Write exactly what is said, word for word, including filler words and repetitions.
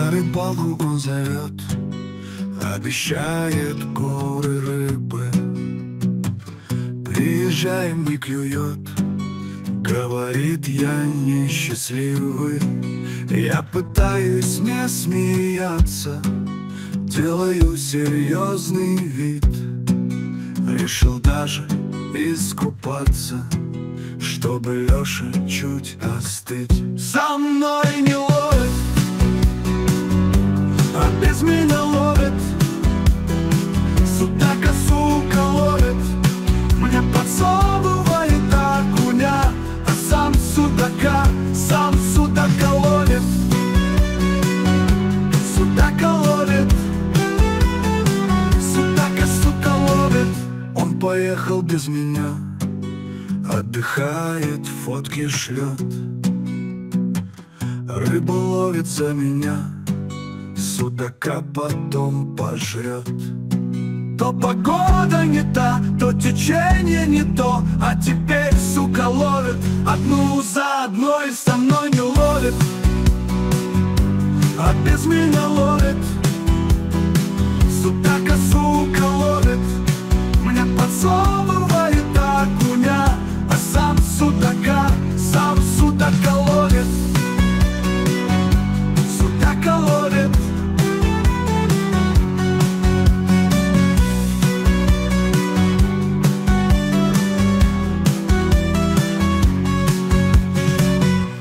На рыбалку он зовет, обещает горы рыбы. Приезжаем, не клюет, говорит, я несчастливый. Я пытаюсь не смеяться, делаю серьезный вид. Решил даже искупаться, чтобы Леша чуть остыть. Со мной не ловит, а без меня ловит. Судака, сука, ловит, мне подсовывает окуня, а сам судака, сам судака ловит. Судака ловит, судака, сука, ловит. Он поехал без меня, отдыхает, фотки шлет. Рыбу ловит за меня, судака потом пожрет. То погода не та, то течение не то, а теперь, сука, ловит одну за одной, со мной не ловит, а без меня